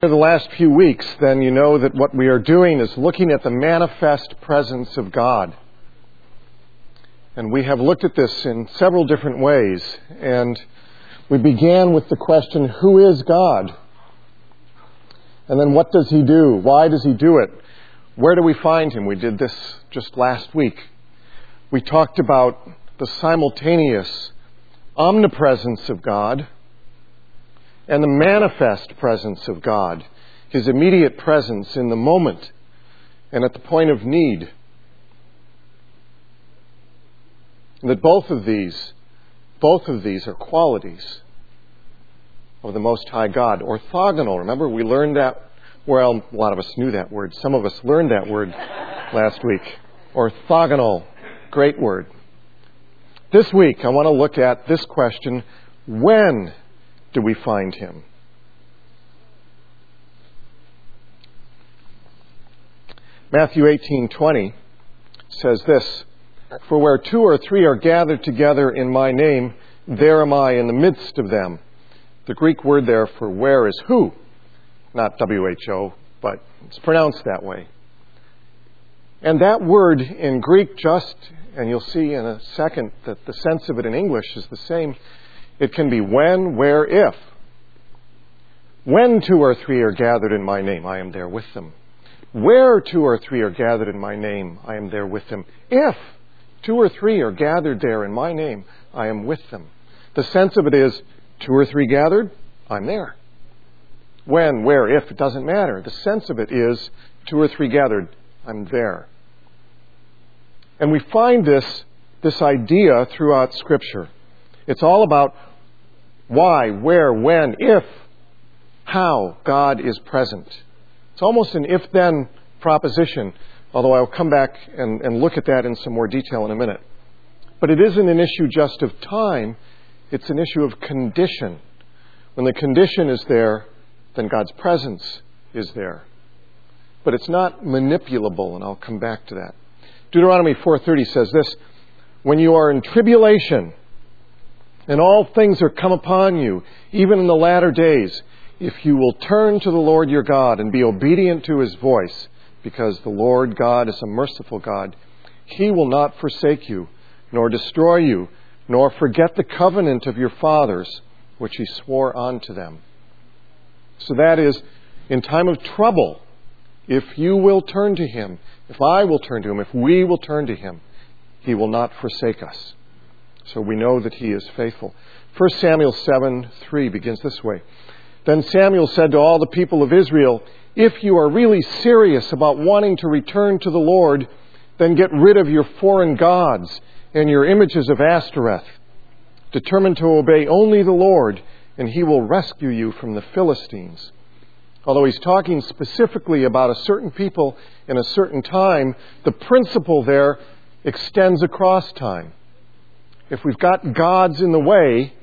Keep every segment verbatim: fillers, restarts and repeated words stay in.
For the last few weeks, then you know that what we are doing is looking at the manifest presence of God. And we have looked at this in several different ways. And we began with the question, who is God? And then what does He do? Why does He do it? Where do we find Him? We did this just last week. We talked about the simultaneous omnipresence of God and the manifest presence of God, His immediate presence in the moment and at the point of need. And that both of these, both of these are qualities of the Most High God. Orthogonal, remember we learned that, well, a lot of us knew that word. Some of us learned that word last week. Orthogonal, great word. This week I want to look at this question, when do we find Him? Matthew eighteen twenty says this, "For where two or three are gathered together in my name, there am I in the midst of them." The Greek word there for where is who, not W H O, but it's pronounced that way. And that word in Greek just, and you'll see in a second that the sense of it in English is the same. It can be when, where, if. When two or three are gathered in my name, I am there with them. Where two or three are gathered in my name, I am there with them. If two or three are gathered there in my name, I am with them. The sense of it is, two or three gathered, I'm there. When, where, if, it doesn't matter. The sense of it is, two or three gathered, I'm there. And we find this, this idea throughout Scripture. It's all about why, where, when, if, how God is present. It's almost an if-then proposition, although I'll come back and, and look at that in some more detail in a minute. But it isn't an issue just of time, it's an issue of condition. When the condition is there, then God's presence is there. But it's not manipulable, and I'll come back to that. Deuteronomy four thirty says this, "When you are in tribulation, and all things are come upon you, even in the latter days, if you will turn to the Lord your God and be obedient to His voice, because the Lord God is a merciful God, He will not forsake you, nor destroy you, nor forget the covenant of your fathers, which He swore unto them." So that is, in time of trouble, if you will turn to Him, if I will turn to Him, if we will turn to Him, He will not forsake us. So we know that He is faithful. First Samuel seven three begins this way. "Then Samuel said to all the people of Israel, if you are really serious about wanting to return to the Lord, then get rid of your foreign gods and your images of Ashtoreth. Determine to obey only the Lord, and He will rescue you from the Philistines." Although he's talking specifically about a certain people in a certain time, the principle there extends across time. If we've got gods in the way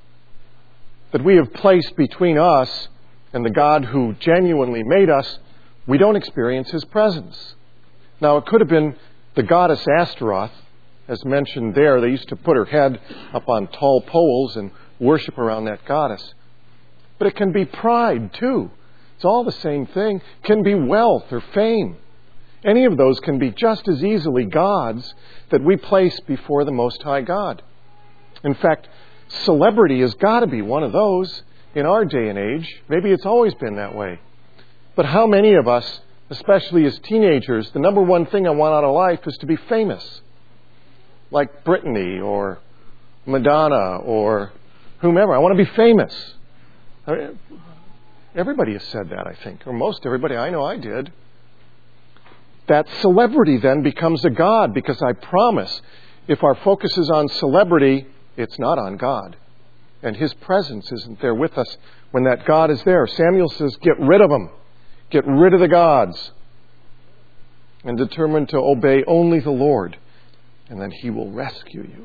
that we have placed between us and the God who genuinely made us, we don't experience His presence. Now, it could have been the goddess Ashtaroth, as mentioned there. They used to put her head up on tall poles and worship around that goddess. But it can be pride, too. It's all the same thing. It can be wealth or fame. Any of those can be just as easily gods that we place before the Most High God. In fact, celebrity has got to be one of those in our day and age. Maybe it's always been that way. But how many of us, especially as teenagers, the number one thing I want out of life is to be famous? Like Britney or Madonna or whomever. I want to be famous. Everybody has said that, I think. Or most everybody. I know I did. That celebrity then becomes a god, because I promise, if our focus is on celebrity, it's not on God. And His presence isn't there with us when that God is there. Samuel says, get rid of them. Get rid of the gods. And determine to obey only the Lord. And then He will rescue you.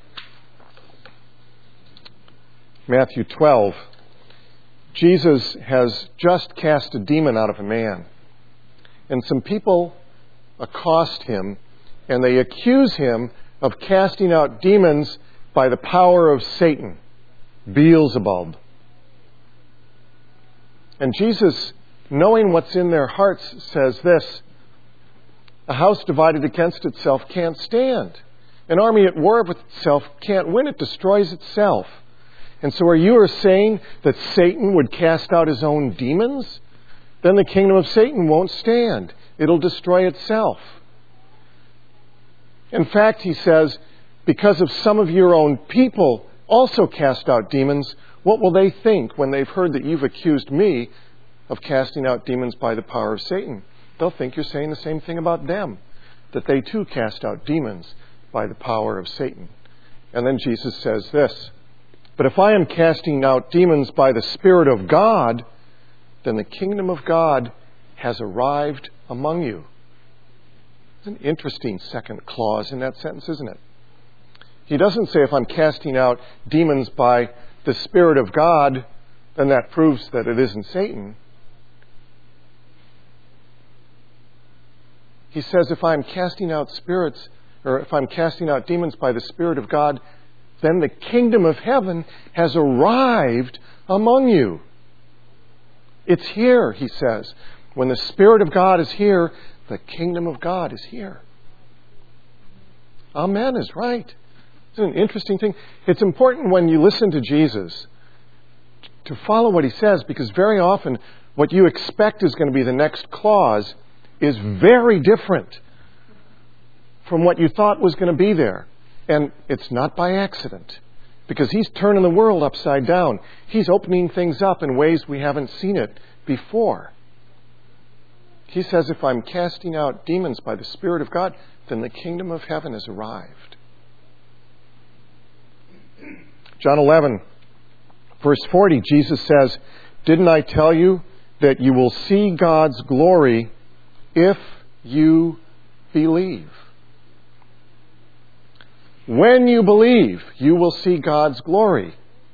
Matthew twelve. Jesus has just cast a demon out of a man. And some people accost Him, and they accuse Him of casting out demons by the power of Satan, Beelzebub. And Jesus knowing what's in their hearts, says this: a house divided against itself can't stand. An army at war with itself can't win. It destroys itself. And so are you are saying that Satan would cast out his own demons? Then the kingdom of Satan won't stand. It'll destroy itself. In fact, he says, because of some of your own people also cast out demons, what will they think when they've heard that you've accused me of casting out demons by the power of Satan? They'll think you're saying the same thing about them, that they too cast out demons by the power of Satan. And then Jesus says this: but if I am casting out demons by the Spirit of God, then the kingdom of God has arrived among you. It's an interesting second clause in that sentence, isn't it? He doesn't say if I'm casting out demons by the Spirit of God, then that proves that it isn't Satan. He says if I'm casting out spirits, or if I'm casting out demons by the Spirit of God, then the kingdom of heaven has arrived among you. It's here, he says. When the Spirit of God is here, the kingdom of God is here. Amen is right. It's an interesting thing. It's important when you listen to Jesus to follow what he says, because very often what you expect is going to be the next clause is very different from what you thought was going to be there. And it's not by accident, because he's turning the world upside down. He's opening things up in ways we haven't seen it before. He says, if I'm casting out demons by the Spirit of God, then the kingdom of heaven has arrived. John eleven, verse forty, Jesus says, didn't I tell you that you will see God's glory if you believe? When you believe, you will see God's glory.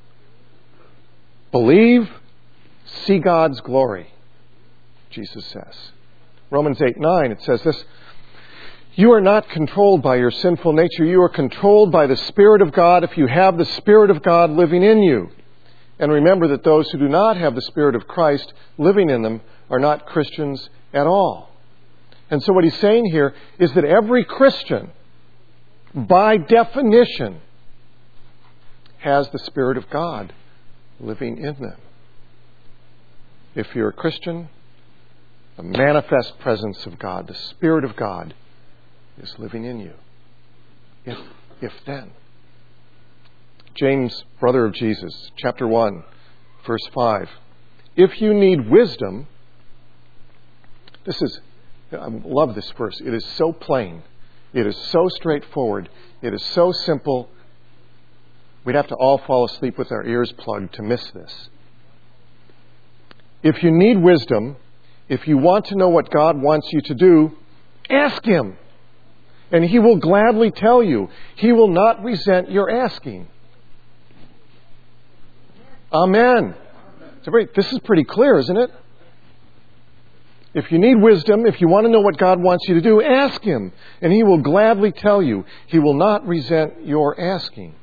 Believe, see God's glory, Jesus says. Romans eight nine, it says this: you are not controlled by your sinful nature. You are controlled by the Spirit of God if you have the Spirit of God living in you. And remember that those who do not have the Spirit of Christ living in them are not Christians at all. And so what he's saying here is that every Christian, by definition, has the Spirit of God living in them. If you're a Christian, the manifest presence of God, the Spirit of God, is living in you. If, if then. James, brother of Jesus, chapter one, verse five. If you need wisdom, this is, I love this verse. It is so plain. It is so straightforward. It is so simple. We'd have to all fall asleep with our ears plugged to miss this. If you need wisdom, if you want to know what God wants you to do, ask Him. And He will gladly tell you. He will not resent your asking. Amen. So this is pretty clear, isn't it? If you need wisdom, if you want to know what God wants you to do, ask Him. And He will gladly tell you. He will not resent your asking.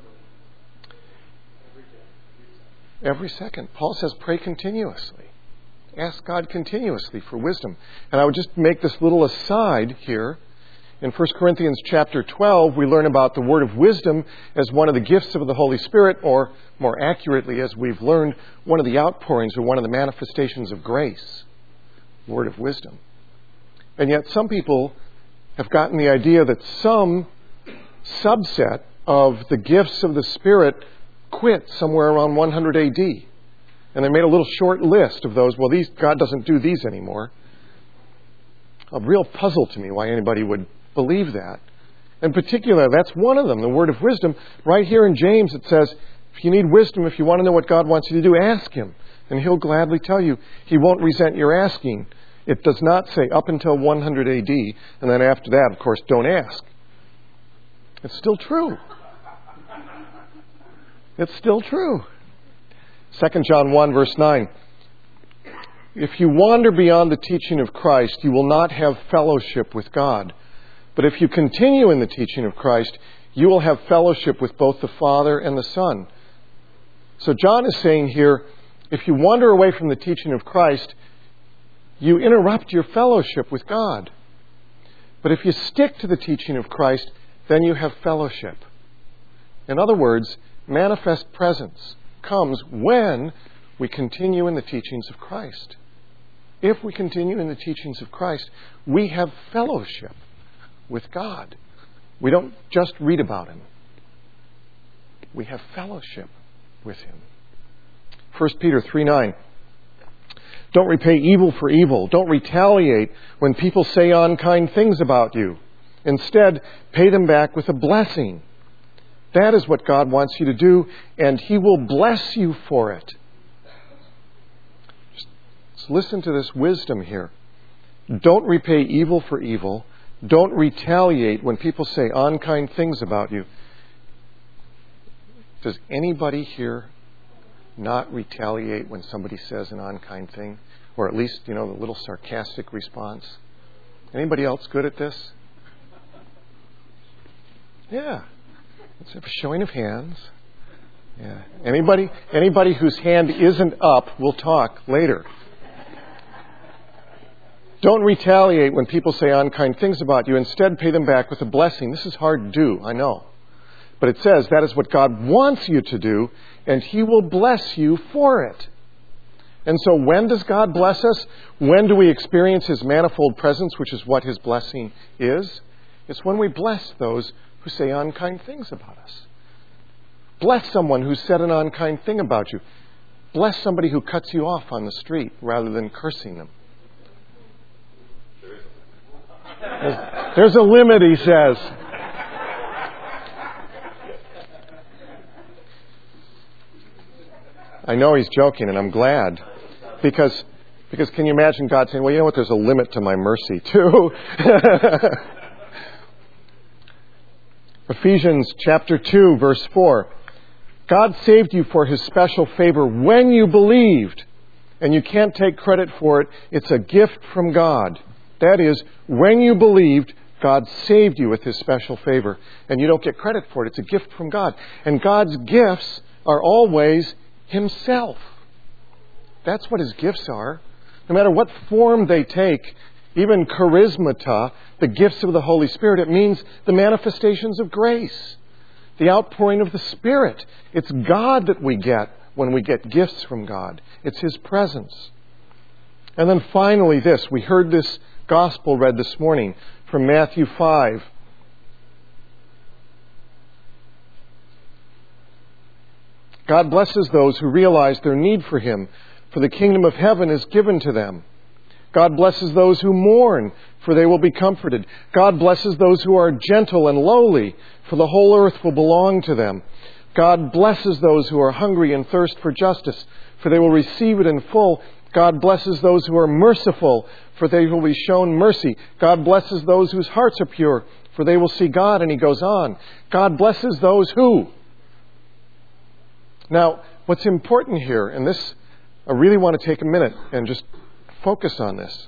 Every second. Paul says, pray continuously. Ask God continuously for wisdom. And I would just make this little aside here. In First Corinthians chapter twelve, we learn about the word of wisdom as one of the gifts of the Holy Spirit, or more accurately, as we've learned, one of the outpourings or one of the manifestations of grace. Word of wisdom. And yet some people have gotten the idea that some subset of the gifts of the Spirit quit somewhere around one hundred A D. And they made a little short list of those. Well, these God doesn't do these anymore. A real puzzle to me why anybody would believe that. In particular, that's one of them, the word of wisdom. Right here in James it says, if you need wisdom, if you want to know what God wants you to do, ask Him. And He'll gladly tell you. He won't resent your asking. It does not say up until one hundred A D, and then after that, of course, don't ask. It's still true. It's still true. Second John one, verse nine. If you wander beyond the teaching of Christ, you will not have fellowship with God. But if you continue in the teaching of Christ, you will have fellowship with both the Father and the Son. So John is saying here, if you wander away from the teaching of Christ, you interrupt your fellowship with God. But if you stick to the teaching of Christ, then you have fellowship. In other words, manifest presence comes when we continue in the teachings of Christ. If we continue in the teachings of Christ, we have fellowship with God. We don't just read about Him. We have fellowship with Him. First Peter three nine. Don't repay evil for evil. Don't retaliate when people say unkind things about you. Instead, pay them back with a blessing. That is what God wants you to do, and He will bless you for it. Just listen to this wisdom here. Don't repay evil for evil. Don't retaliate when people say unkind things about you. Does anybody here not retaliate when somebody says an unkind thing? Or at least, you know, the little sarcastic response? Anybody else good at this? Yeah. Let's have a showing of hands. Yeah. Anybody, anybody whose hand isn't up will talk later. Don't retaliate when people say unkind things about you. Instead, pay them back with a blessing. This is hard to do, I know. But it says that is what God wants you to do, and He will bless you for it. And so when does God bless us? When do we experience His manifold presence, which is what His blessing is? It's when we bless those who say unkind things about us. Bless someone who said an unkind thing about you. Bless somebody who cuts you off on the street rather than cursing them. There's, there's a limit, he says. I know he's joking, and I'm glad. Because, because can you imagine God saying, well, you know what, there's a limit to my mercy, too. Ephesians chapter two, verse four. God saved you for His special favor when you believed. And you can't take credit for it. It's a gift from God. That is, when you believed, God saved you with His special favor. And you don't get credit for it. It's a gift from God. And God's gifts are always Himself. That's what His gifts are. No matter what form they take, even charismata, the gifts of the Holy Spirit, it means the manifestations of grace, the outpouring of the Spirit. It's God that we get when we get gifts from God. It's His presence. And then finally this, we heard this gospel read this morning from Matthew five. God blesses those who realize their need for Him, for the kingdom of heaven is given to them. God blesses those who mourn, for they will be comforted. God blesses those who are gentle and lowly, for the whole earth will belong to them. God blesses those who are hungry and thirst for justice, for they will receive it in full. God blesses those who are merciful, for they will be shown mercy. God blesses those whose hearts are pure, for they will see God. And he goes on. God blesses those who? Now, what's important here, and this, I really want to take a minute and just focus on this.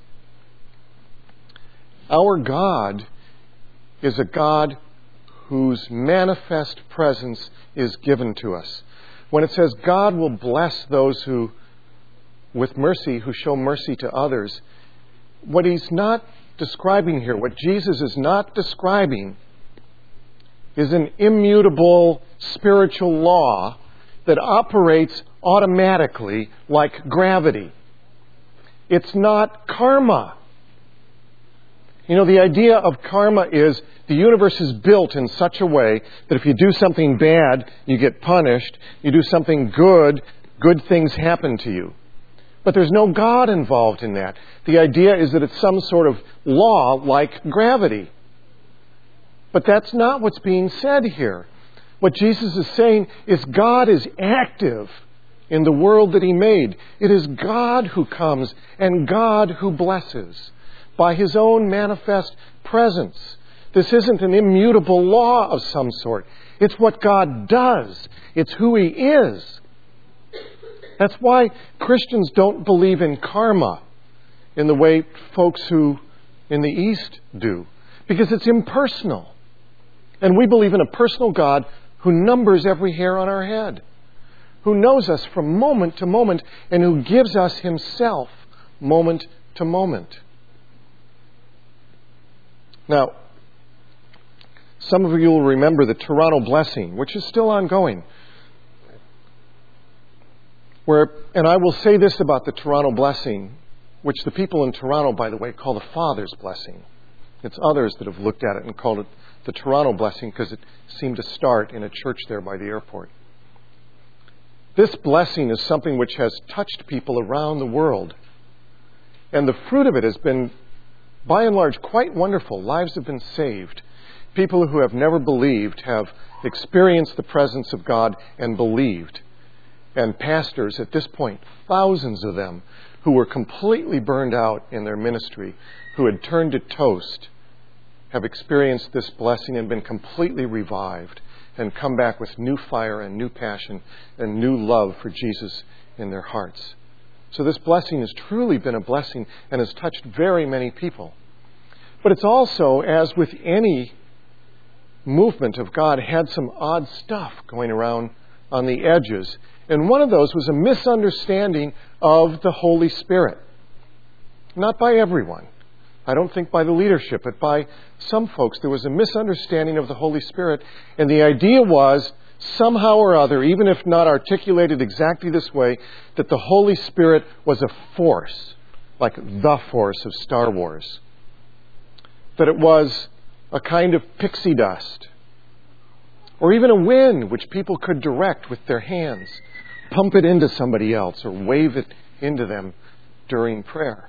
Our God is a God whose manifest presence is given to us. When it says God will bless those who, with mercy, who show mercy to others, what He's not describing here, what Jesus is not describing, is an immutable spiritual law that operates automatically like gravity. It's not karma. You know, the idea of karma is the universe is built in such a way that if you do something bad, you get punished. You do something good, good things happen to you. But there's no God involved in that. The idea is that it's some sort of law like gravity. But that's not what's being said here. What Jesus is saying is God is active in the world that He made. It is God who comes and God who blesses by His own manifest presence. This isn't an immutable law of some sort. It's what God does. It's who He is. That's why Christians don't believe in karma in the way folks who in the East do. Because it's impersonal. And we believe in a personal God who numbers every hair on our head, who knows us from moment to moment, and who gives us Himself moment to moment. Now, some of you will remember the Toronto Blessing, which is still ongoing. Where, and I will say this about the Toronto Blessing, which the people in Toronto, by the way, call the Father's Blessing. It's others that have looked at it and called it the Toronto Blessing because it seemed to start in a church there by the airport. This blessing is something which has touched people around the world. And the fruit of it has been, by and large, quite wonderful. Lives have been saved. People who have never believed have experienced the presence of God and believed. And pastors, at this point, thousands of them, who were completely burned out in their ministry, who had turned to toast, have experienced this blessing and been completely revived and come back with new fire and new passion and new love for Jesus in their hearts. So this blessing has truly been a blessing and has touched very many people. But it's also, as with any movement of God, had some odd stuff going around on the edges. And one of those was a misunderstanding of the Holy Spirit. Not by everyone. I don't think by the leadership, but by some folks. There was a misunderstanding of the Holy Spirit. And the idea was, somehow or other, even if not articulated exactly this way, that the Holy Spirit was a force, like the force of Star Wars. That it was a kind of pixie dust. Or even a wind which people could direct with their hands. Pump it into somebody else or wave it into them during prayer.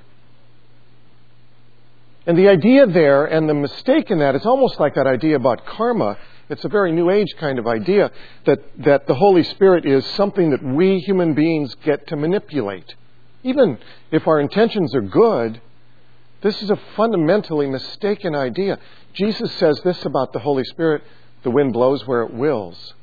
And the idea there and the mistake in that is almost like that idea about karma. It's a very New Age kind of idea that, that the Holy Spirit is something that we human beings get to manipulate. Even if our intentions are good, this is a fundamentally mistaken idea. Jesus says this about the Holy Spirit: the wind blows where it wills.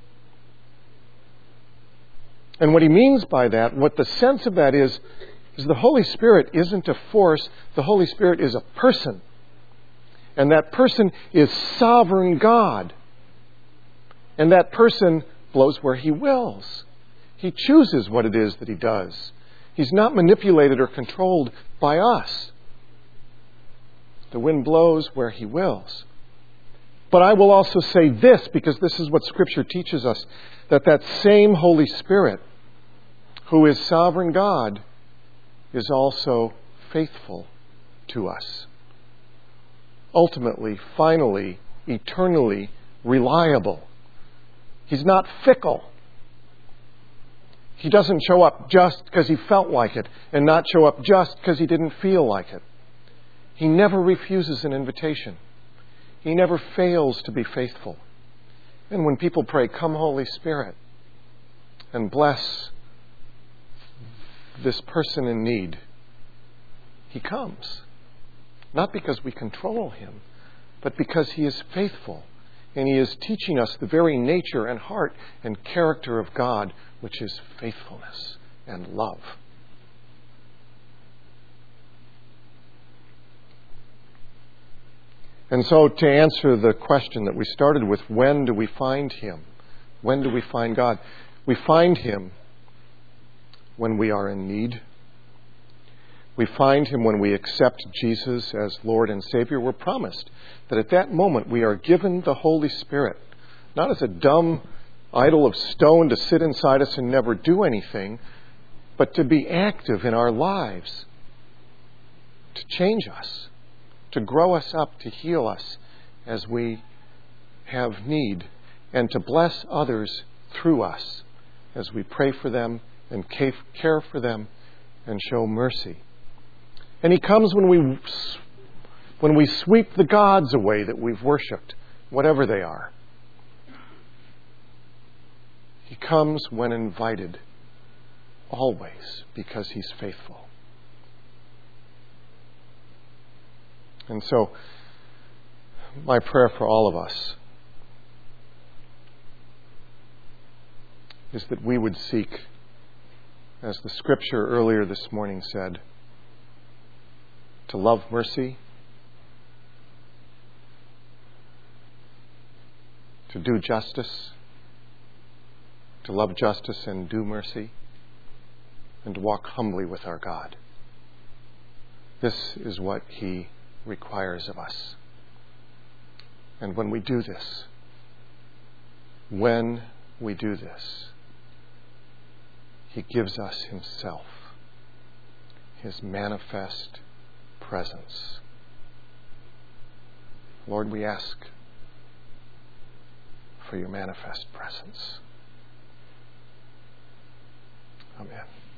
And what he means by that, what the sense of that is, is the Holy Spirit isn't a force. The Holy Spirit is a person. And that person is sovereign God. And that person blows where he wills. He chooses what it is that he does. He's not manipulated or controlled by us. The wind blows where he wills. But I will also say this, because this is what Scripture teaches us, that that same Holy Spirit, who is sovereign God, is also faithful to us. Ultimately, finally, eternally reliable. He's not fickle. He doesn't show up just because he felt like it and not show up just because he didn't feel like it. He never refuses an invitation. He never fails to be faithful. And when people pray, "Come, Holy Spirit, and bless this person in need," he comes. Not because we control him, but because he is faithful. And he is teaching us the very nature and heart and character of God, which is faithfulness and love. And so to answer the question that we started with, when do we find him? When do we find God? We find him when we are in need. We find him when we accept Jesus as Lord and Savior. We're promised that at that moment we are given the Holy Spirit, not as a dumb idol of stone to sit inside us and never do anything, but to be active in our lives, to change us, to grow us up, to heal us as we have need, and to bless others through us as we pray for them and care for them and show mercy. And he comes when we when we sweep the gods away that we've worshipped, whatever they are. He comes when invited, always, because he's faithful. And so, my prayer for all of us is that we would seek, as the scripture earlier this morning said, to love mercy, to do justice, to love justice and do mercy, and to walk humbly with our God. This is what He requires of us. And when we do this, when we do this, He gives us Himself, His manifest presence. Lord, we ask for your manifest presence. Amen.